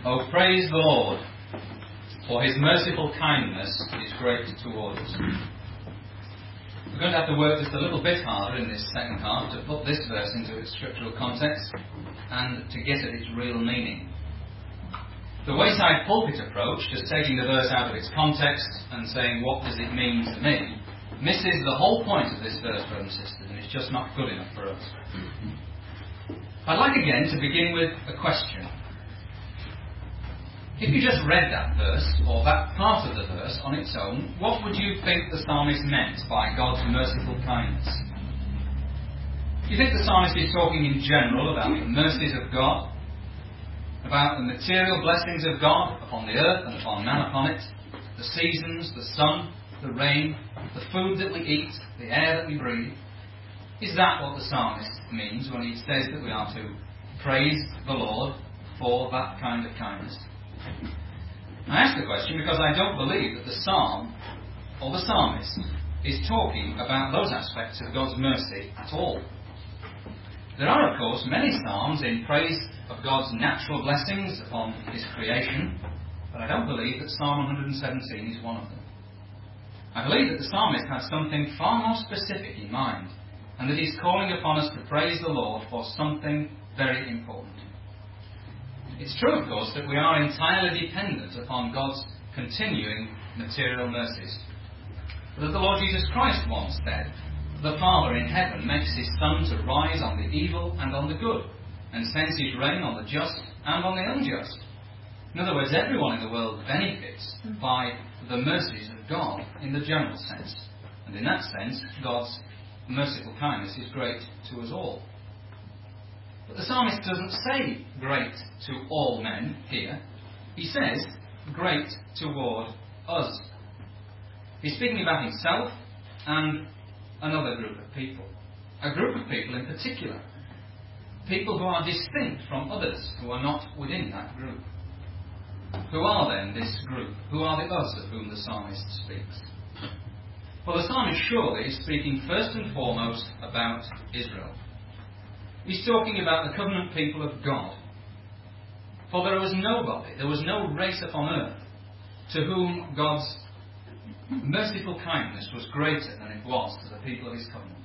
Oh, praise the Lord, for his merciful kindness is great toward us. We're going to have to work just a little bit harder in this second half to put this verse into its scriptural context and to get at its real meaning. The wayside pulpit approach, just taking the verse out of its context and saying, what does it mean to me, misses the whole point of this verse, brothers and sisters, and it's just not good enough for us. I'd like again to begin with a question. If you just read that verse, or that part of the verse on its own, what would you think the psalmist meant by God's merciful kindness? Do you think the psalmist is talking in general about the mercies of God, about the material blessings of God upon the earth and upon man upon it, the seasons, the sun, the rain, the food that we eat, the air that we breathe? Is that what the psalmist means when he says that we are to praise the Lord for that kind of kindness? I ask the question because I don't believe that the psalm or the psalmist is talking about those aspects of God's mercy at all. There are, of course, many psalms in praise of God's natural blessings upon his creation, but I don't believe that Psalm 117 is one of them. I believe that the psalmist has something far more specific in mind, and that he's calling upon us to praise the Lord for something very important. It's true, of course, that we are entirely dependent upon God's continuing material mercies. But as the Lord Jesus Christ once said, the Father in heaven makes his sun to rise on the evil and on the good, and sends his rain on the just and on the unjust. In other words, everyone in the world benefits by the mercies of God in the general sense. And in that sense, God's merciful kindness is great to us all. But the psalmist doesn't say great to all men here. He says great toward us. He's speaking about himself and another group of people. A group of people in particular. People who are distinct from others who are not within that group. Who are then this group? Who are the us of whom the psalmist speaks? Well, the psalmist surely is speaking first and foremost about Israel. He's talking about the covenant people of God. For there was nobody, there was no race upon earth to whom God's merciful kindness was greater than it was to the people of his covenant.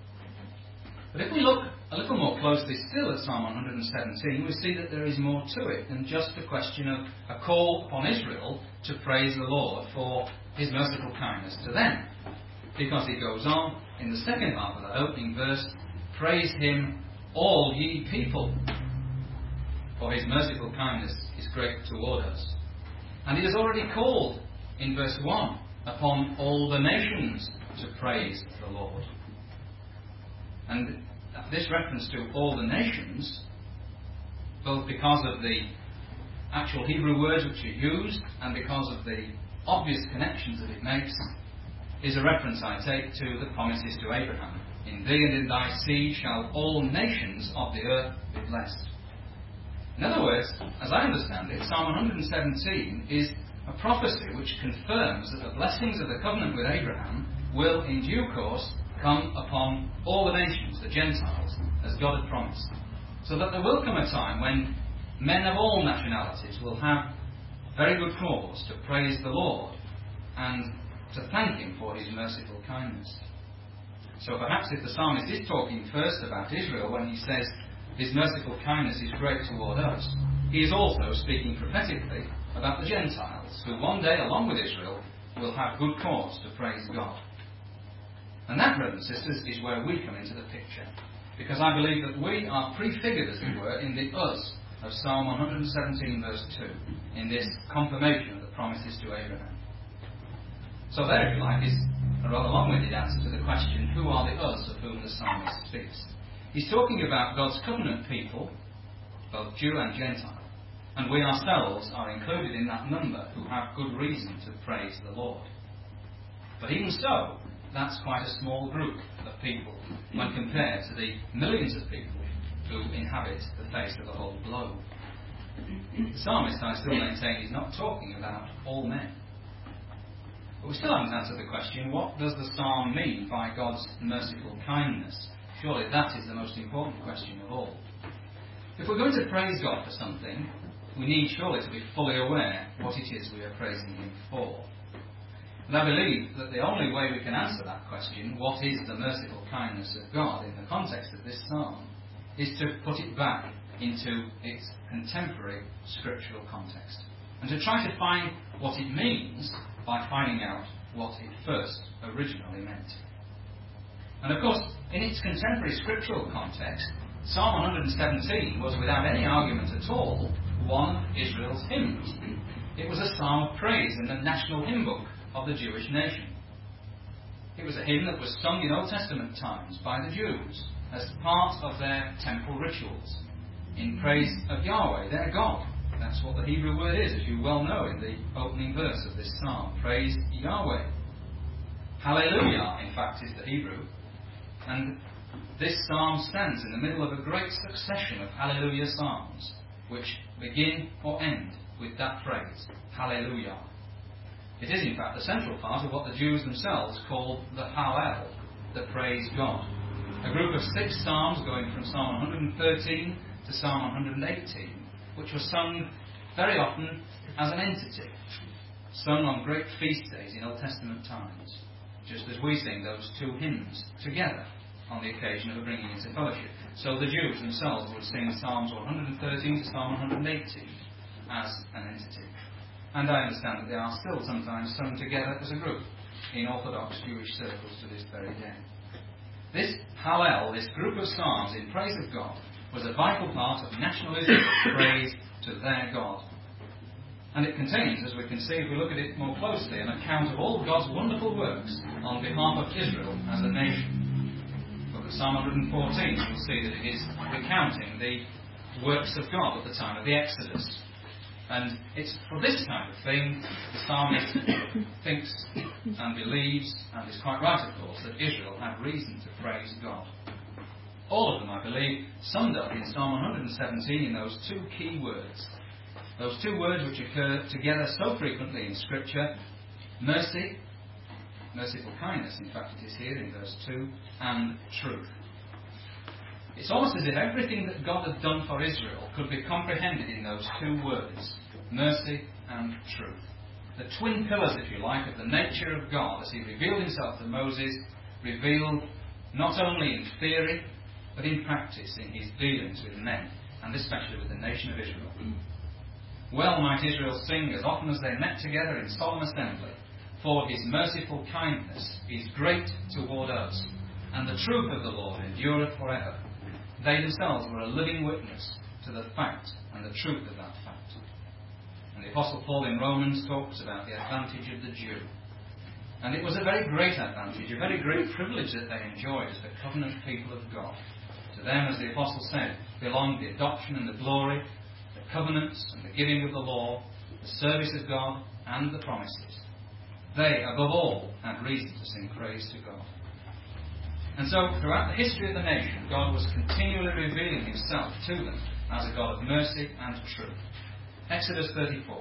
But if we look a little more closely still at Psalm 117, we see that there is more to it than just a question of a call upon Israel to praise the Lord for his merciful kindness to them. Because it goes on in the second half of that opening verse, praise him, all ye people, for his merciful kindness is great toward us. And he has already called in verse 1 upon all the nations to praise the Lord. And this reference to all the nations, both because of the actual Hebrew words which are used and because of the obvious connections that it makes, is a reference, I take, to the promises to Abraham. In thee and in thy seed shall all nations of the earth be blessed. In other words, as I understand it, Psalm 117 is a prophecy which confirms that the blessings of the covenant with Abraham will in due course come upon all the nations, the Gentiles, as God had promised. So that there will come a time when men of all nationalities will have very good cause to praise the Lord and to thank him for his merciful kindness. So perhaps if the psalmist is talking first about Israel when he says his merciful kindness is great toward us, he is also speaking prophetically about the Gentiles, who one day, along with Israel, will have good cause to praise God. And that, brothers and sisters, is where we come into the picture. Because I believe that we are prefigured, as it were, in the us of Psalm 117 verse 2, in this confirmation of the promises to Abraham. So there, if you like, is a rather long-winded answer to the question, who are the us of whom the psalmist speaks? He's talking about God's covenant people, both Jew and Gentile, and we ourselves are included in that number who have good reason to praise the Lord. But even so, that's quite a small group of people when compared to the millions of people who inhabit the face of the whole globe. The psalmist, I still maintain, is not talking about all men. But we still haven't answered the question, what does the psalm mean by God's merciful kindness? Surely that is the most important question of all. If we're going to praise God for something, we need surely to be fully aware what it is we are praising Him for. And I believe that the only way we can answer that question, what is the merciful kindness of God in the context of this psalm, is to put it back into its contemporary scriptural context, and to try to find what it means by finding out what it first originally meant. And of course, in its contemporary scriptural context, Psalm 117 was, without any argument at all, one of Israel's hymns. It was a psalm of praise in the national hymn book of the Jewish nation. It was a hymn that was sung in Old Testament times by the Jews as part of their temple rituals, in praise of Yahweh, their God. That's what the Hebrew word is, as you well know in the opening verse of this psalm. Praise Yahweh. Hallelujah, in fact, is the Hebrew. And this psalm stands in the middle of a great succession of Hallelujah psalms, which begin or end with that phrase, Hallelujah. It is, in fact, the central part of what the Jews themselves called the Hallel, the praise God. A group of 6 psalms going from Psalm 113 to Psalm 118, which were sung very often as an entity, sung on great feast days in Old Testament times, just as we sing those 2 hymns together on the occasion of a bringing into fellowship. So the Jews themselves would sing Psalms 113 to Psalm 118 as an entity. And I understand that they are still sometimes sung together as a group in Orthodox Jewish circles to this very day. This Hallel, this group of psalms in praise of God, was a vital part of national Israel's praise to their God. And it contains, as we can see if we look at it more closely, an account of all God's wonderful works on behalf of Israel as a nation. Look at Psalm 114, you'll see that it is recounting the works of God at the time of the Exodus. And it's for this kind of thing the psalmist thinks and believes, and is quite right, of course, that Israel had reason to praise God. All of them, I believe, summed up in Psalm 117 in those 2 key words. Those 2 words which occur together so frequently in Scripture: mercy, merciful kindness, in fact it is here in verse 2, and truth. It's almost as if everything that God had done for Israel could be comprehended in those 2 words, mercy and truth. The twin pillars, if you like, of the nature of God as He revealed Himself to Moses, revealed not only in theory, but in practice in His dealings with men, and especially with the nation of Israel. Well might Israel sing as often as they met together in solemn assembly, for His merciful kindness is great toward us, and the truth of the Lord endureth forever. They themselves were a living witness to the fact and the truth of that fact. And the Apostle Paul in Romans talks about the advantage of the Jew. And it was a very great advantage, a very great privilege that they enjoyed as the covenant people of God. To them, as the Apostle said, belonged the adoption and the glory, the covenants and the giving of the law, the service of God and the promises. They, above all, had reason to sing praise to God. And so, throughout the history of the nation, God was continually revealing Himself to them as a God of mercy and truth. Exodus 34.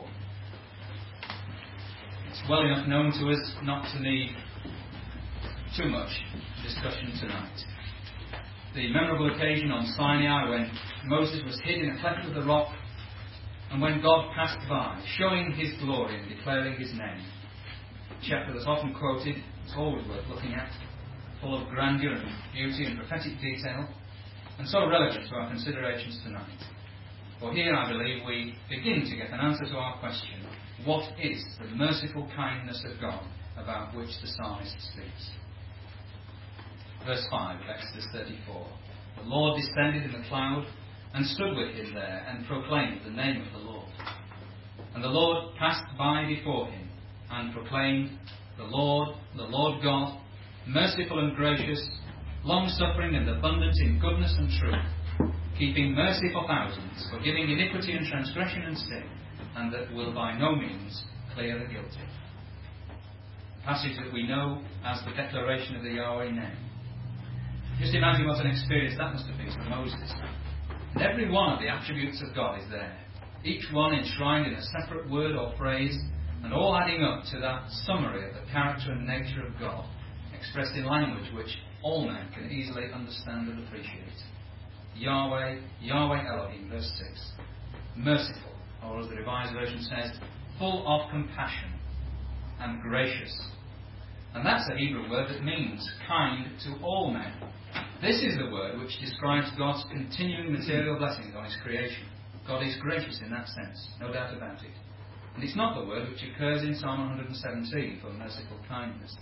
It's well enough known to us not to need too much discussion tonight. The memorable occasion on Sinai when Moses was hid in a cleft of the rock, and when God passed by, showing His glory and declaring His name. A chapter that's often quoted, it's always worth looking at, full of grandeur and beauty and prophetic detail, and so relevant to our considerations tonight. For here, I believe, we begin to get an answer to our question: what is the merciful kindness of God about which the psalmist speaks? Verse 5 of Exodus 34. The Lord descended in the cloud and stood with Him there and proclaimed the name of the Lord. And the Lord passed by before Him and proclaimed, the Lord God, merciful and gracious, long-suffering and abundant in goodness and truth, keeping mercy for thousands, forgiving iniquity and transgression and sin, and that will by no means clear the guilty. A passage that we know as the declaration of the Yahweh name. Just imagine what an experience that must have been for Moses. And every one of the attributes of God is there, each one enshrined in a separate word or phrase, and all adding up to that summary of the character and nature of God, expressed in language which all men can easily understand and appreciate. Yahweh, Yahweh Elohim, verse 6. Merciful, or as the Revised Version says, full of compassion and gracious. And that's a Hebrew word that means kind to all men. This is the word which describes God's continuing material blessings on His creation. God is gracious in that sense, no doubt about it. And it's not the word which occurs in Psalm 117 for merciful kindness.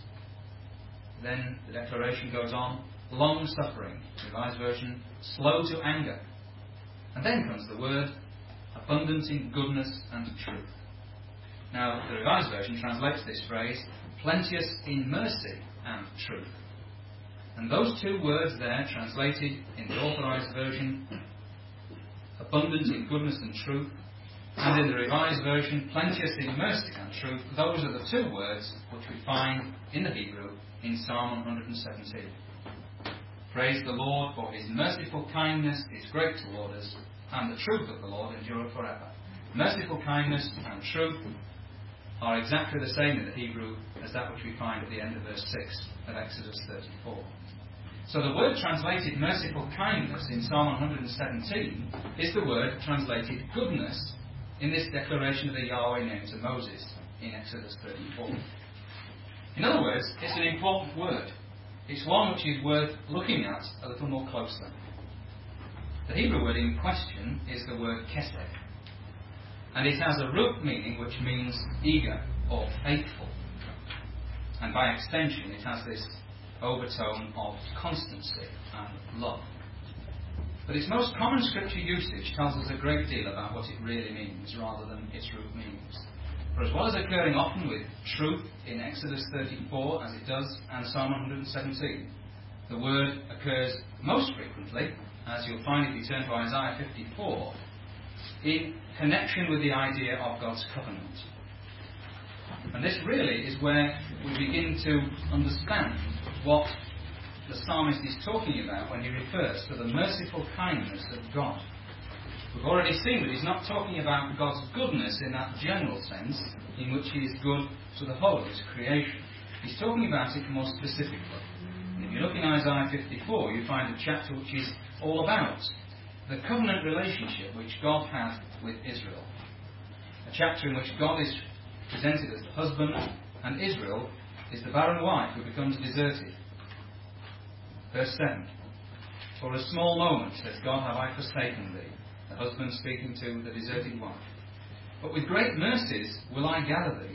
Then the declaration goes on, long-suffering, Revised Version, slow to anger. And then comes the word, abundant in goodness and truth. Now, the Revised Version translates this phrase, plenteous in mercy and truth. And those two words there, translated in the Authorized Version, abundant in goodness and truth, and in the Revised Version, plenteous in mercy and truth, those are the two words which we find in the Hebrew in Psalm 117. Praise the Lord, for His merciful kindness is great toward us, and the truth of the Lord endureth forever. Merciful kindness and truth are exactly the same in the Hebrew as that which we find at the end of verse 6 of Exodus 34. So the word translated merciful kindness in Psalm 117 is the word translated goodness in this declaration of the Yahweh name to Moses in Exodus 34. In other words, it's an important word. It's one which is worth looking at a little more closely. The Hebrew word in question is the word kesed, and it has a root meaning which means eager or faithful. And by extension, it has this overtone of constancy and love. But its most common scripture usage tells us a great deal about what it really means rather than its root meanings. For as well as occurring often with truth in Exodus 34, as it does, and Psalm 117, the word occurs most frequently, as you'll find if you turn to Isaiah 54, in connection with the idea of God's covenant. And this really is where we begin to understand what the psalmist is talking about when he refers to the merciful kindness of God. We've already seen that he's not talking about God's goodness in that general sense, in which He is good to the whole of His creation. He's talking about it more specifically. And if you look in Isaiah 54, you find a chapter which is all about the covenant relationship which God had with Israel. A chapter in which God is presented as the husband, and Israel is the barren wife who becomes deserted. Verse 7. For a small moment, says God, have I forsaken thee. The husband speaking to the deserted wife. But with great mercies will I gather thee.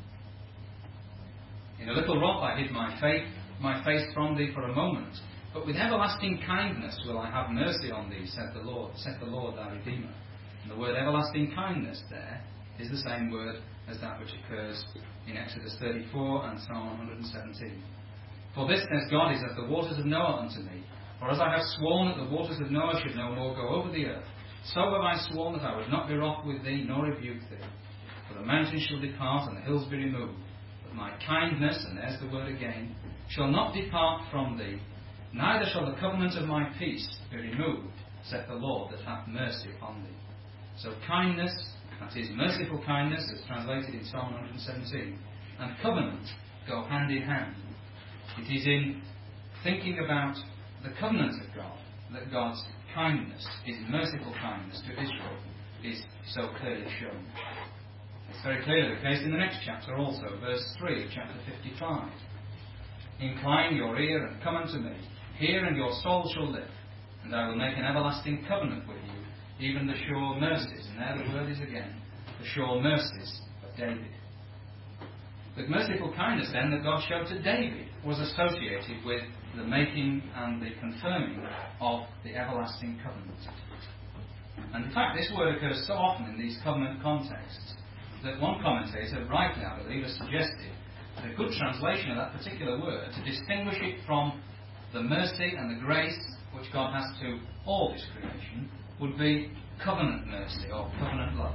In a little rock I hid my face from thee for a moment. But with everlasting kindness will I have mercy on thee, saith the Lord thy Redeemer. And the word everlasting kindness there is the same word as that which occurs in Exodus 34 and Psalm 117. For this, says God, is as the waters of Noah unto me. For as I have sworn that the waters of Noah should no more go over the earth, so have I sworn that I would not be wroth with thee, nor rebuke thee. For the mountains shall depart, and the hills be removed. But my kindness, and there's the word again, shall not depart from thee, neither shall the covenant of my peace be removed, saith the Lord that hath mercy upon thee. So kindness, that is merciful kindness, as translated in Psalm 117, and covenant go hand in hand. It is in thinking about the covenant of God that God's kindness, His merciful kindness to Israel, is so clearly shown. It's very clearly the case in the next chapter also, verse 3 of chapter 55. Incline your ear and come unto me. Hear, and your soul shall live. And I will make an everlasting covenant with you, even the sure mercies. And there the word is again, the sure mercies of David. The merciful kindness then that God showed to David was associated with the making and the confirming of the everlasting covenant. And in fact, this word occurs so often in these covenant contexts that one commentator, rightly I believe, has suggested that a good translation of that particular word, to distinguish it from the mercy and the grace which God has to all His creation, would be covenant mercy or covenant love.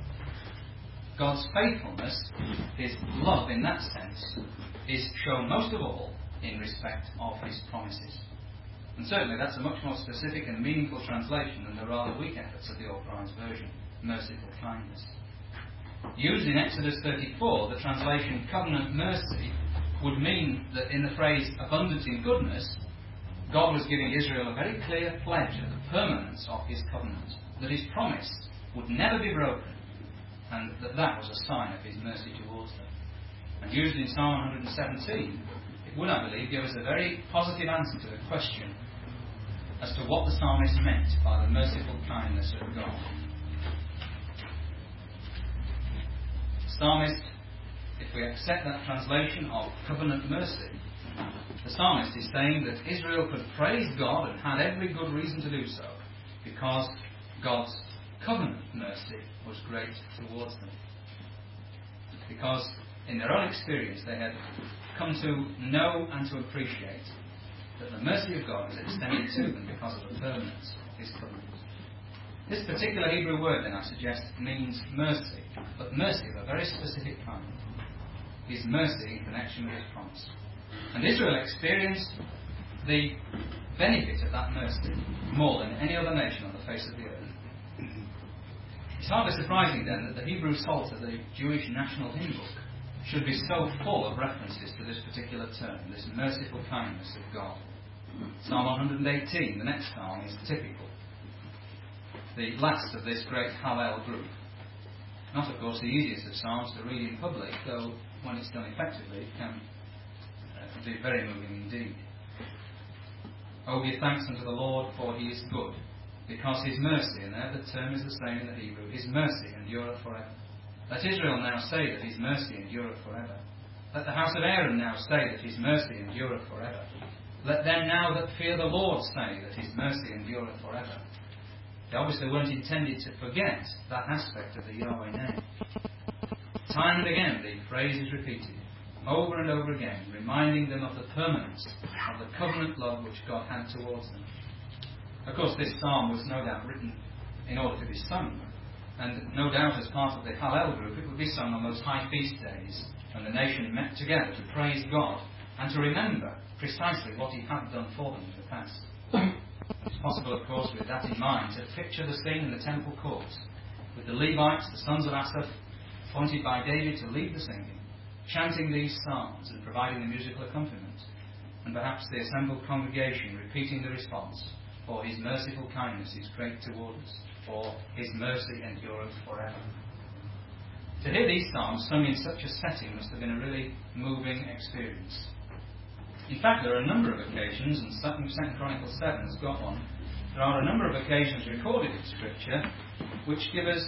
God's faithfulness, His love in that sense, is shown most of all in respect of His promises. And certainly that's a much more specific and meaningful translation than the rather weak efforts of the Authorized Version, merciful kindness. Used in Exodus 34, the translation covenant mercy would mean that in the phrase abundant in goodness, God was giving Israel a very clear pledge of the permanence of His covenant, that His promise would never be broken, and that was a sign of his mercy towards them. And used in Psalm 117, it would, I believe, give us a very positive answer to the question as to what the psalmist meant by the merciful kindness of God. The psalmist, if we accept that translation of covenant mercy, the psalmist is saying that Israel could praise God and had every good reason to do so because God's covenant mercy was great towards them. Because in their own experience they had come to know and to appreciate that the mercy of God was extended to them because of the permanence of his covenant. This particular Hebrew word, then, I suggest, means mercy, but mercy of a very specific kind. His mercy in connection with his promise. And Israel experienced the benefit of that mercy more than any other nation on the face of the earth. It's hardly surprising, then, that the Hebrew Psalter, the Jewish national hymn book, should be so full of references to this particular term, this merciful kindness of God. Psalm 118, the next psalm, is typical. The last of this great Hallel group. Not, of course, the easiest of psalms to read in public, though when it's done effectively, it can be very moving indeed. Oh, give thanks unto the Lord, for he is good, because his mercy, and there the term is the same in the Hebrew, his mercy endureth forever. Let Israel now say that his mercy endureth forever. Let the house of Aaron now say that his mercy endureth forever. Let them now that fear the Lord say that his mercy endureth forever. They obviously weren't intended to forget that aspect of the Yahweh name. Time and again the phrase is repeated, over and over again, reminding them of the permanence of the covenant love which God had towards them. Of course, this psalm was no doubt written in order to be sung, and no doubt as part of the Hallel group it would be sung on those high feast days when the nation met together to praise God and to remember precisely what he had done for them in the past. It's possible, of course, with that in mind, to picture the scene in the temple courts, with the Levites, the sons of Asaph, appointed by David to lead the singing, chanting these psalms and providing the musical accompaniment, and perhaps the assembled congregation repeating the response, for his merciful kindness is great toward us, for his mercy endureth forever. To hear these psalms sung in such a setting must have been a really moving experience. In fact, there are a number of occasions, and 2 Chronicles 7 has got one, there are a number of occasions recorded in Scripture which give us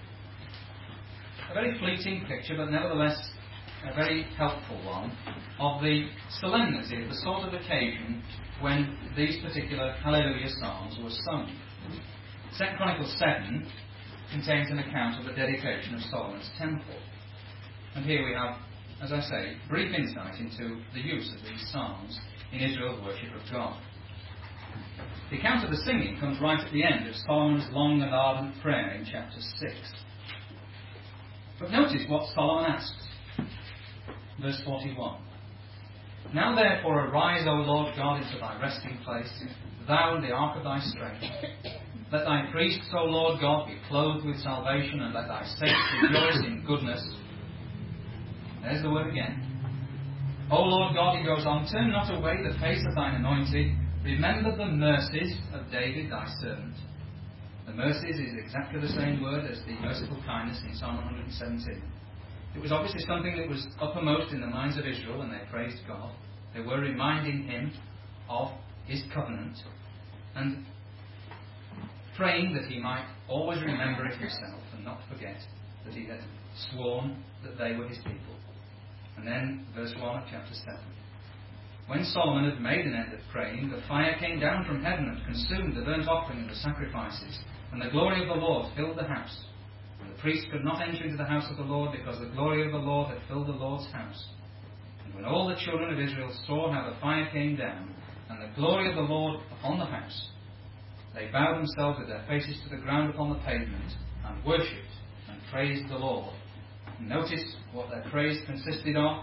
a very fleeting picture, but nevertheless a very helpful one, of the solemnity of the sort of occasion when these particular Hallelujah Psalms were sung. 2 Chronicles 7 contains an account of the dedication of Solomon's temple. And here we have, as I say, brief insight into the use of these psalms in Israel's worship of God. The account of the singing comes right at the end of Solomon's long and ardent prayer in chapter 6. But notice what Solomon asks. Verse 41. Now therefore arise, O Lord God, into thy resting place, thou and the ark of thy strength. Let thy priests, O Lord God, be clothed with salvation, and let thy saints rejoice in goodness. There's the word again. O Lord God, he goes on, turn not away the face of thine anointed. Remember the mercies of David thy servant. The mercies is exactly the same word as the merciful kindness in Psalm 117. It was obviously something that was uppermost in the minds of Israel when they praised God. They were reminding him of his covenant and praying that he might always remember it himself and not forget that he had sworn that they were his people. And then verse 1 of chapter 7. When Solomon had made an end of praying, the fire came down from heaven and consumed the burnt offering and the sacrifices, and the glory of the Lord filled the house. And the priest could not enter into the house of the Lord, because the glory of the Lord had filled the Lord's house. And when all the children of Israel saw how the fire came down, and the glory of the Lord upon the house, they bowed themselves with their faces to the ground upon the pavement, and worshipped and praised the Lord. And notice what their praise consisted of.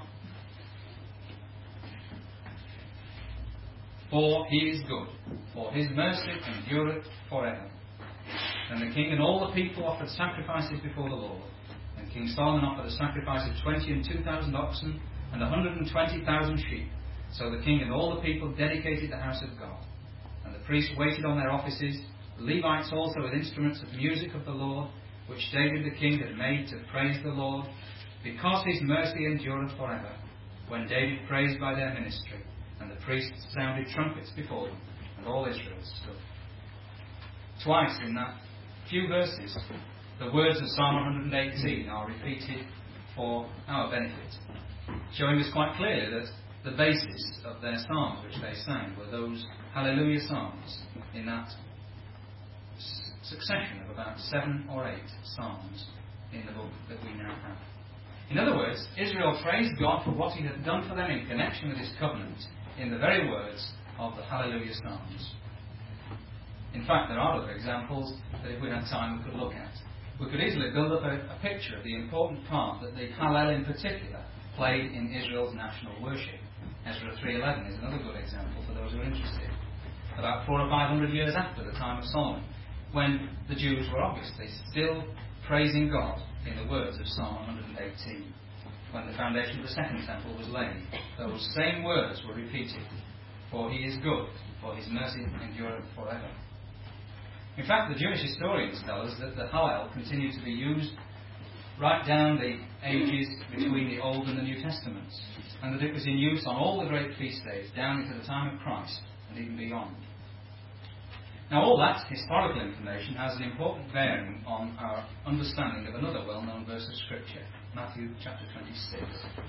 For he is good, for his mercy endureth forever. And the king and all the people offered sacrifices before the Lord. And King Solomon offered a sacrifice of 20 and 2,000 oxen and 120,000 sheep. So the king and all the people dedicated the house of God. And the priests waited on their offices, the Levites also with instruments of music of the Lord, which David the king had made to praise the Lord, because his mercy endureth forever, when David praised by their ministry, and the priests sounded trumpets before them, and all Israel stood. Twice in that few verses, the words of Psalm 118 are repeated for our benefit, showing us quite clearly that the basis of their psalms which they sang were those Hallelujah psalms in that succession of about 7 or 8 psalms in the book that we now have. In other words, Israel praised God for what he had done for them in connection with his covenant in the very words of the Hallelujah psalms. In fact, there are other examples that if we had time we could look at. We could easily build up a picture of the important part that the Hallel in particular played in Israel's national worship. Ezra 3:11 is another good example for those who are interested. About 400 or 500 years after the time of Solomon, when the Jews were obviously still praising God in the words of Psalm 118, when the foundation of the second temple was laid, those same words were repeated. For he is good, for his mercy endureth forever. In fact, the Jewish historians tell us that the Hallel continued to be used right down the ages between the Old and the New Testaments, and that it was in use on all the great feast days down into the time of Christ and even beyond. Now, all that historical information has an important bearing on our understanding of another well-known verse of Scripture, Matthew chapter 26.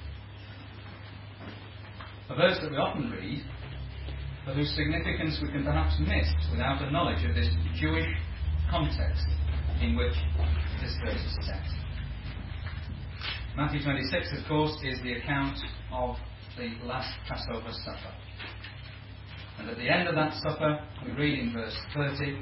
A verse that we often read, but whose significance we can perhaps miss without a knowledge of this Jewish context in which this verse is set. Matthew 26, of course, is the account of the last Passover supper. And at the end of that supper, we read in verse 30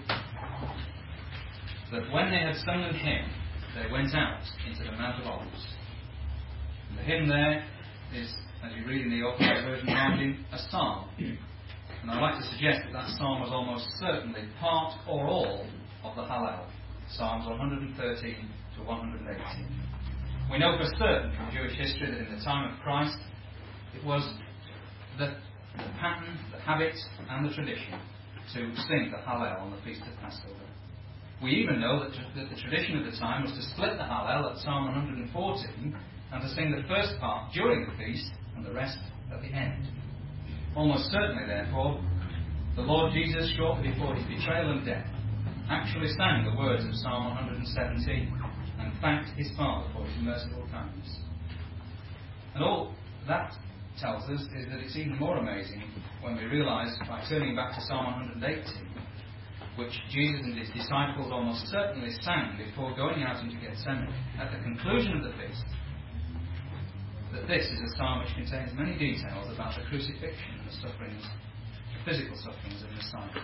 that when they had sung an hymn, they went out into the Mount of Olives. And the hymn there is, as you read in the Authorized Version margin, a psalm. And I'd like to suggest that that psalm was almost certainly part or all of the Hallel, Psalms 113 to 118. We know for certain from Jewish history that in the time of Christ, it was the pattern, the habit, and the tradition to sing the Hallel on the Feast of Passover. We even know that the tradition of the time was to split the Hallel at Psalm 114 and to sing the first part during the feast and the rest at the end. Almost certainly, therefore, the Lord Jesus, shortly before his betrayal and death, actually sang the words of Psalm 117 and thanked his Father for his merciful kindness. And all that tells us is that it's even more amazing when we realise, by turning back to Psalm 118, which Jesus and his disciples almost certainly sang before going out into Gethsemane at the conclusion of the feast, that this is a psalm which contains many details about the crucifixion and the sufferings, the physical sufferings of Messiah.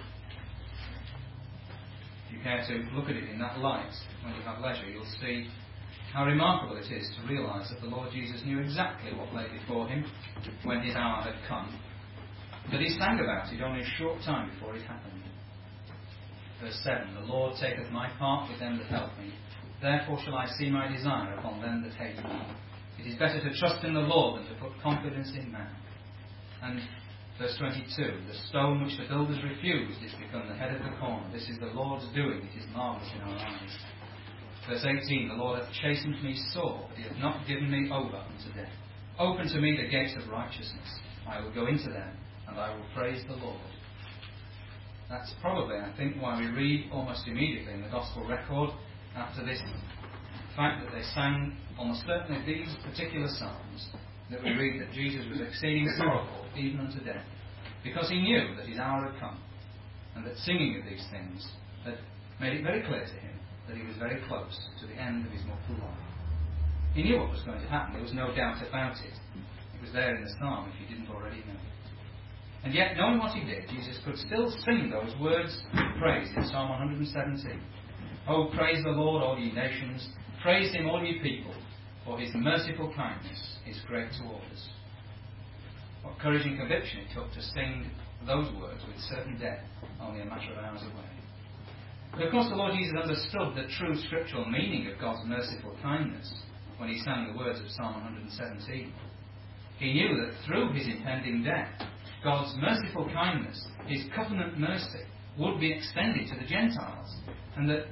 If you care to look at it in that light, when you have leisure, you'll see how remarkable it is to realise that the Lord Jesus knew exactly what lay before him when his hour had come, but he sang about it only a short time before it happened. Verse 7, the Lord taketh my part with them that help me, therefore shall I see my desire upon them that hate me. It is better to trust in the Lord than to put confidence in man. And verse 22, the stone which the builders refused is become the head of the corner. This is the Lord's doing, it is marvellous in our eyes. Verse 18, the Lord hath chastened me sore, but he hath not given me over unto death. Open to me the gates of righteousness. I will go into them, and I will praise the Lord. That's probably, I think, why we read almost immediately in the Gospel record after this fact that they sang almost certainly these particular psalms, that we read that Jesus was exceeding sorrowful, even unto death, because he knew that his hour had come, and that singing of these things had made it very clear to him that he was very close to the end of his mortal life. He knew what was going to happen, there was no doubt about it. It was there in the psalm if you didn't already know it. And yet, knowing what he did, Jesus could still sing those words of praise in Psalm 117. Oh, praise the Lord, all ye nations. Praise him, all ye people, for his merciful kindness is great toward us. What courage and conviction it took to sing those words with certain death, only a matter of hours away. But of course the Lord Jesus understood the true scriptural meaning of God's merciful kindness when he sang the words of Psalm 117. He knew that through his impending death, God's merciful kindness, his covenant mercy, would be extended to the Gentiles, and that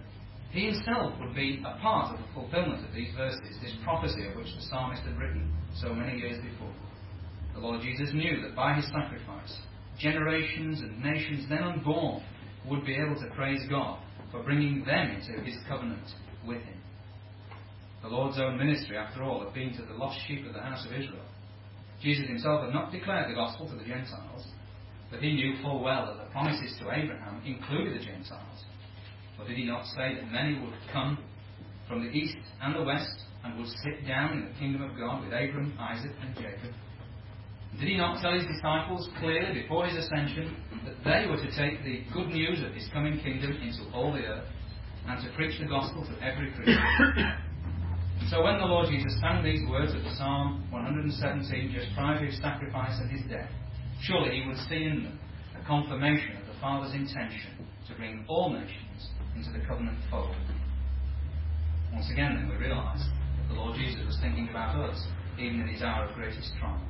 He himself would be a part of the fulfillment of these verses, this prophecy of which the psalmist had written so many years before. The Lord Jesus knew that by his sacrifice, generations and nations then unborn would be able to praise God for bringing them into his covenant with him. The Lord's own ministry, after all, had been to the lost sheep of the house of Israel. Jesus himself had not declared the gospel to the Gentiles, but he knew full well that the promises to Abraham included the Gentiles. Or did he not say that many would come from the east and the west and would sit down in the kingdom of God with Abraham, Isaac and Jacob? Did he not tell his disciples clearly before his ascension that they were to take the good news of his coming kingdom into all the earth and to preach the gospel to every creature? And so when the Lord Jesus sang these words of Psalm 117 just prior to his sacrifice and his death, surely he would see in them a confirmation of the Father's intention to bring all nations into the covenant fold. Once again then we realise that the Lord Jesus was thinking about us, even in his hour of greatest trial.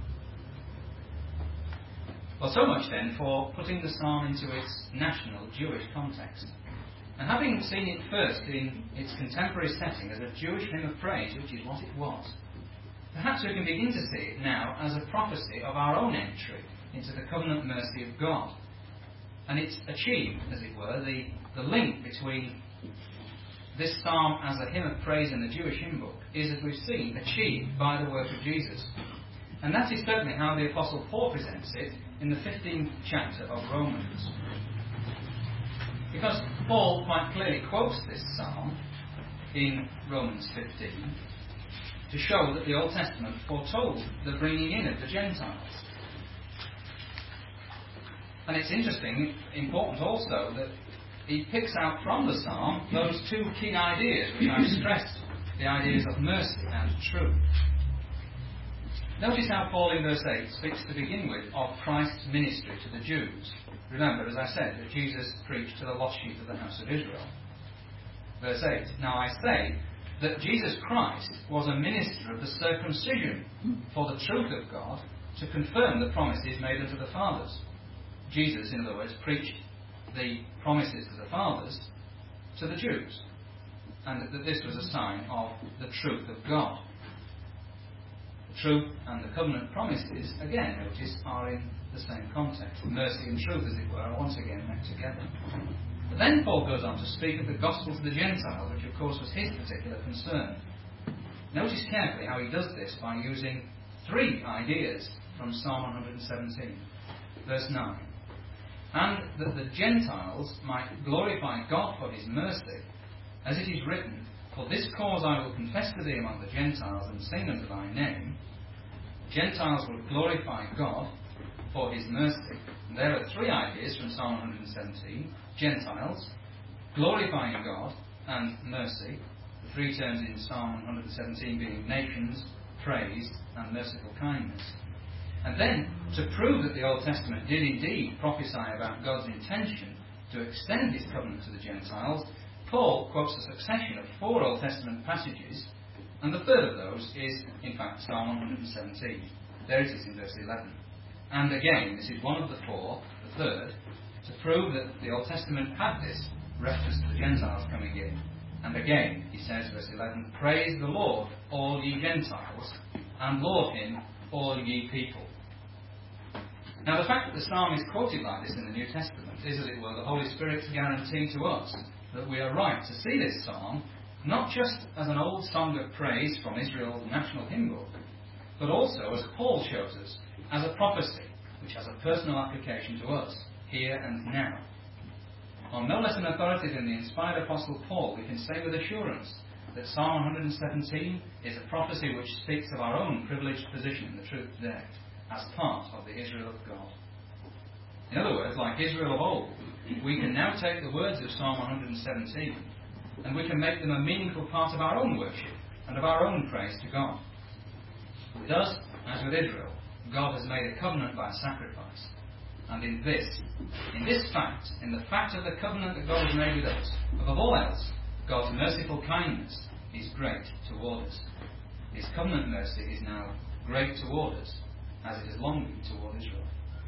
Well, so much then for putting the psalm into its national Jewish context. And having seen it first in its contemporary setting as a Jewish hymn of praise, which is what it was, perhaps we can begin to see it now as a prophecy of our own entry into the covenant mercy of God. And it's achieved, as it were, the link between this psalm as a hymn of praise in the Jewish hymn book is, as we've seen, achieved by the work of Jesus. And that is certainly how the Apostle Paul presents it in the 15th chapter of Romans. Because Paul quite clearly quotes this psalm in Romans 15 to show that the Old Testament foretold the bringing in of the Gentiles. And it's interesting, important also, that he picks out from the psalm those two key ideas which I've stressed, the ideas of mercy and truth. Notice how Paul in verse 8 speaks to begin with of Christ's ministry to the Jews. Remember, as I said, that Jesus preached to the lost sheep of the house of Israel. Verse 8, now I say that Jesus Christ was a minister of the circumcision for the truth of God to confirm the promises made unto the fathers. Jesus, in other words, preached the promises to the fathers to the Jews, and that this was a sign of the truth of God. The truth and the covenant promises, again, notice, are in the same context. Mercy and truth, as it were, are once again met together. But then Paul goes on to speak of the gospel to the Gentiles, which of course was his particular concern. Notice carefully how he does this by using three ideas from Psalm 117. Verse 9. And that the Gentiles might glorify God for his mercy, as it is written, for this cause I will confess to thee among the Gentiles and sing unto thy name. Gentiles will glorify God for his mercy. And there are three ideas from Psalm 117. Gentiles, glorifying God, and mercy. The three terms in Psalm 117 being nations, praise, and merciful kindness. And then, to prove that the Old Testament did indeed prophesy about God's intention to extend his covenant to the Gentiles, Paul quotes a succession of 4 Old Testament passages, and the third of those is, in fact, Psalm 117. There it is in verse 11. And again, this is one of the 4, the third, to prove that the Old Testament had this reference to the Gentiles coming in. And again, he says, verse 11, praise the Lord, all ye Gentiles, and laud him, all ye people. Now, the fact that the psalm is quoted like this in the New Testament is, as it were, the Holy Spirit's guarantee to us that we are right to see this psalm not just as an old song of praise from Israel's national hymn book, but also, as Paul shows us, as a prophecy which has a personal application to us, here and now. On no less an authority than the inspired Apostle Paul, we can say with assurance that Psalm 117 is a prophecy which speaks of our own privileged position in the truth today, as part of the Israel of God. In other words, like Israel of old, we can now take the words of Psalm 117 and we can make them a meaningful part of our own worship and of our own praise to God. With us, as with Israel, God has made a covenant by sacrifice. And in this fact, in the fact of the covenant that God has made with us, above all else, God's merciful kindness is great toward us. His covenant mercy is now great toward us, as it has long been toward Israel.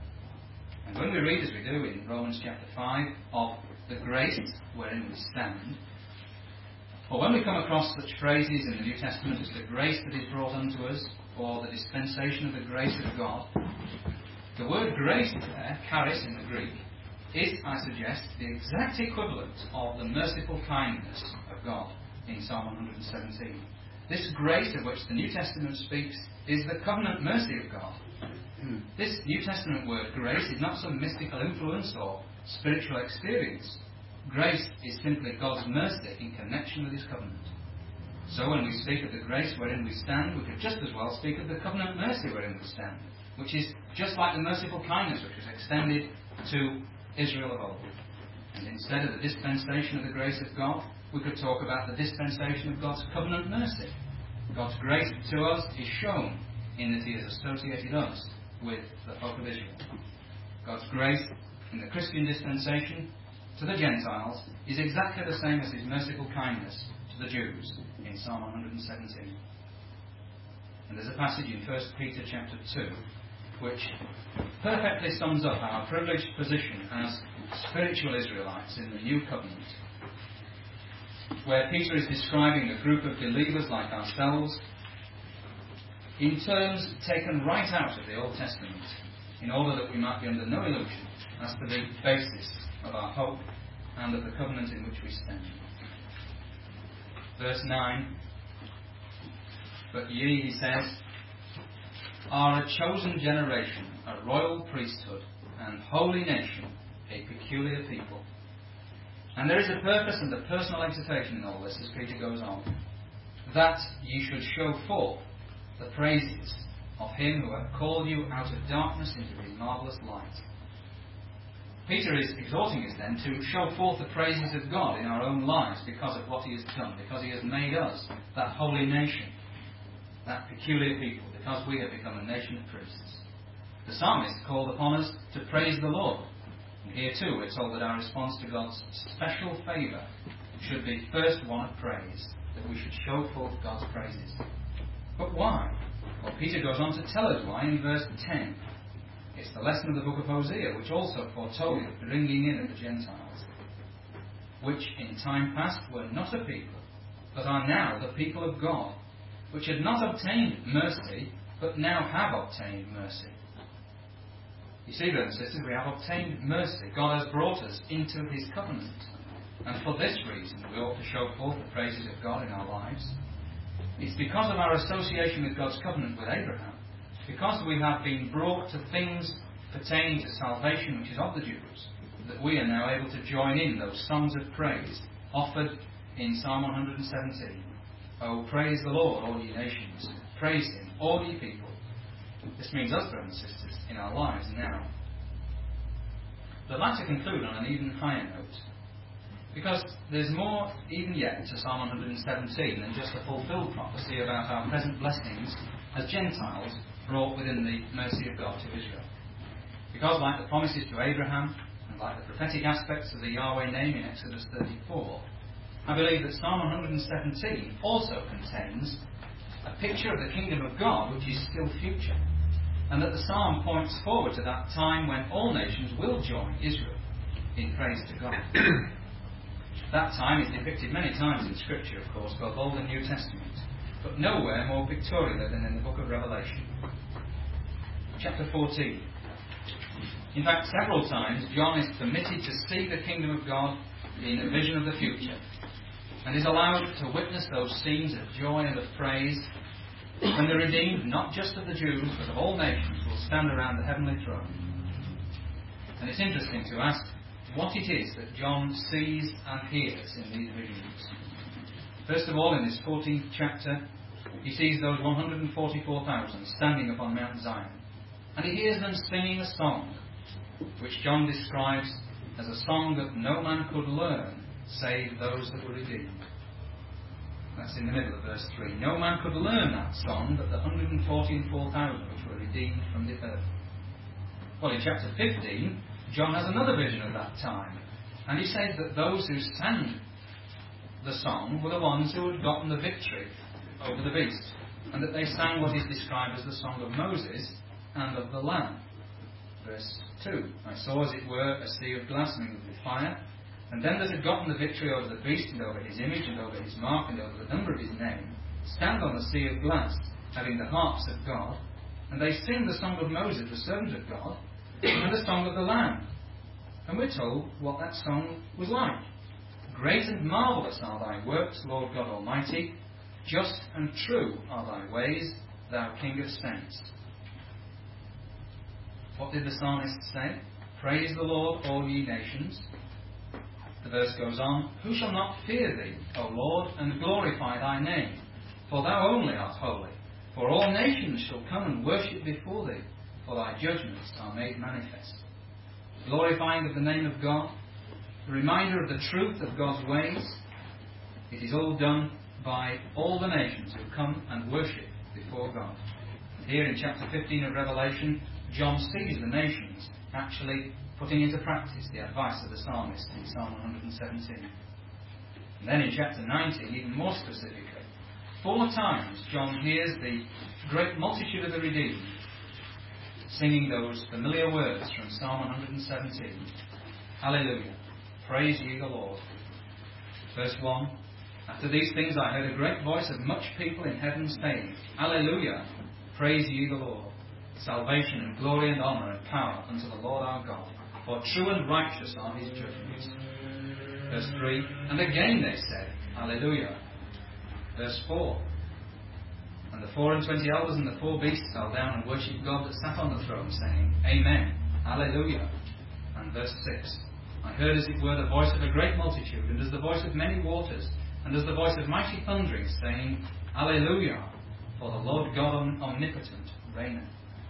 And when we read, as we do in Romans chapter 5, of the grace wherein we stand, Or when we come across such phrases in the New Testament as the grace that is brought unto us, or the dispensation of the grace of God, the word grace there, charis in the Greek, is, I suggest, the exact equivalent of the merciful kindness of God in Psalm 117. This grace of which the New Testament speaks is the covenant mercy of God. This New Testament word grace is not some mystical influence or spiritual experience. Grace is simply God's mercy in connection with His covenant. So when we speak of the grace wherein we stand, we could just as well speak of the covenant mercy wherein we stand, which is just like the merciful kindness which was extended to Israel of old. And instead of the dispensation of the grace of God, we could talk about the dispensation of God's covenant mercy. God's grace to us is shown in that He has associated us with the hope of Israel. God's grace in the Christian dispensation to the Gentiles is exactly the same as His merciful kindness to the Jews in Psalm 117. And there's a passage in 1 Peter chapter 2 which perfectly sums up our privileged position as spiritual Israelites in the New Covenant, where Peter is describing a group of believers like ourselves in terms taken right out of the Old Testament, in order that we might be under no illusion as to the basis of our hope and of the covenant in which we stand. Verse 9, but ye, he says, are a chosen generation, a royal priesthood, and holy nation, a peculiar people. And there is a purpose and a personal exhortation in all this, as Peter goes on, that ye should show forth the praises of Him who hath called you out of darkness into His marvellous light. Peter is exhorting us then to show forth the praises of God in our own lives because of what He has done, because He has made us that holy nation, that peculiar people, because we have become a nation of priests. The psalmist called upon us to praise the Lord. And here too we're told that our response to God's special favour should be first one of praise, that we should show forth God's praises. But why? Well, Peter goes on to tell us why in verse 10. It's the lesson of the book of Hosea, which also foretold the bringing in of the Gentiles, which in time past were not a people, but are now the people of God, which had not obtained mercy, but now have obtained mercy. You see, brothers and sisters, we have obtained mercy. God has brought us into His covenant. And for this reason, we ought to show forth the praises of God in our lives. It's because of our association with God's covenant with Abraham, because we have been brought to things pertaining to salvation which is of the Jews, that we are now able to join in those songs of praise offered in Psalm 117. Oh, praise the Lord, all ye nations. Praise Him, all ye people. This means us, brothers and sisters, in our lives now. But I'd like to conclude on an even higher note, because there's more even yet to Psalm 117 than just a fulfilled prophecy about our present blessings as Gentiles brought within the mercy of God to Israel. Because like the promises to Abraham, and like the prophetic aspects of the Yahweh name in Exodus 34, I believe that Psalm 117 also contains a picture of the kingdom of God which is still future, and that the psalm points forward to that time when all nations will join Israel in praise to God. That time is depicted many times in Scripture, of course, both Old and New Testament, but nowhere more pictorially than in the book of Revelation. Chapter 14. In fact, several times John is permitted to see the kingdom of God in a vision of the future, and is allowed to witness those scenes of joy and of praise when the redeemed, not just of the Jews, but of all nations, will stand around the heavenly throne. And it's interesting to ask what it is that John sees and hears in these visions. First of all, in this 14th chapter, he sees those 144,000 standing upon Mount Zion, and he hears them singing a song, which John describes as a song that no man could learn save those that were redeemed. That's in the middle of verse 3. No man could learn that song but the 144,000 which were redeemed from the earth. Well, in chapter 15, John has another vision of that time, and he says that those who sang the song were the ones who had gotten the victory over the beast, and that they sang what is described as the song of Moses and of the Lamb. Verse 2. I saw, as it were, a sea of glass mingled with fire, and them that had gotten the victory over the beast, and over his image, and over his mark, and over the number of his name, stand on the sea of glass, having the harps of God, and they sing the song of Moses, the servant of God, and the song of the Lamb. And we're told what that song was like. Great and marvellous are thy works, Lord God Almighty. Just and true are thy ways, thou King of saints. What did the psalmist say? Praise the Lord, all ye nations. The verse goes on, who shall not fear thee, O Lord, and glorify thy name? For thou only art holy. For all nations shall come and worship before thee, for thy judgments are made manifest. Glorifying of the name of God, the reminder of the truth of God's ways, it is all done by all the nations who come and worship before God. And here in chapter 15 of Revelation, John sees the nations actually putting into practice the advice of the psalmist in Psalm 117. And then in chapter 19, even more specifically, 4 times John hears the great multitude of the redeemed singing those familiar words from Psalm 117. Hallelujah. Praise ye the Lord. Verse 1. After these things I heard a great voice of much people in heaven saying, Hallelujah. Praise ye the Lord. Salvation and glory and honour and power unto the Lord our God. For true and righteous are his judgments. Verse 3. And again they said, Hallelujah. Verse 4. And the 24 elders and the 4 beasts fell down and worshipped God that sat on the throne, saying, Amen, Hallelujah. And verse 6. I heard as it were the voice of a great multitude, and as the voice of many waters, and as the voice of mighty thunderings, saying, Hallelujah, for the Lord God omnipotent reigneth.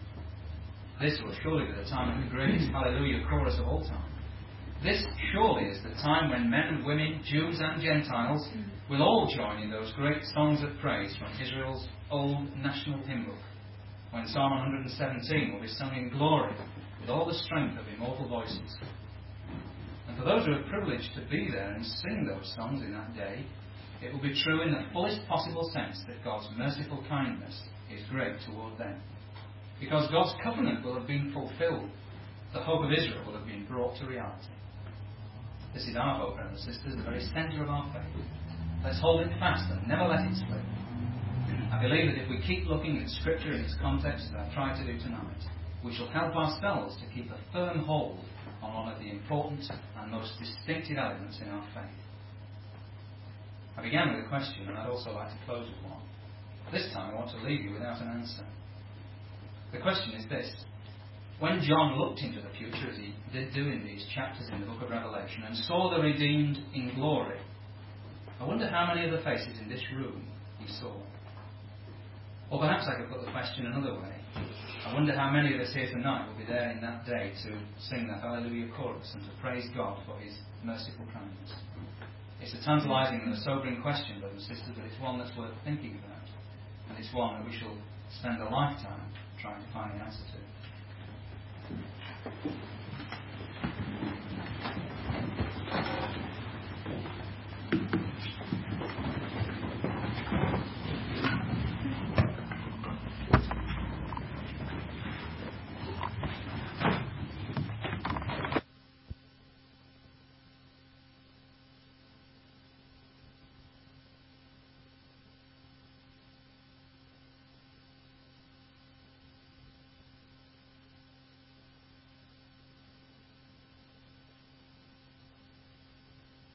This will surely be the time of the greatest Hallelujah chorus of all time. This surely is the time when men and women, Jews and Gentiles, will all join in those great songs of praise from Israel's old national hymn book, when Psalm 117 will be sung in glory with all the strength of immortal voices. And for those who are privileged to be there and sing those songs in that day, it will be true in the fullest possible sense that God's merciful kindness is great toward them. Because God's covenant will have been fulfilled, the hope of Israel will have been brought to reality. This is our hope, brothers and sisters, the very centre of our faith. Let's hold it fast and never let it slip. I believe that if we keep looking at Scripture in its context, as I've tried to do tonight, we shall help ourselves to keep a firm hold on one of the important and most distinctive elements in our faith. I began with a question, and I'd also like to close with one. This time I want to leave you without an answer. The question is this. When John looked into the future, as he did do in these chapters in the book of Revelation, and saw the redeemed in glory, I wonder how many of the faces in this room he saw. Or perhaps I could put the question another way. I wonder how many of us here tonight will be there in that day to sing the Hallelujah chorus and to praise God for his merciful kindness. It's a tantalizing and a sobering question, brothers and sisters, but it's one that's worth thinking about. And it's one that we shall spend a lifetime trying to find the answer to.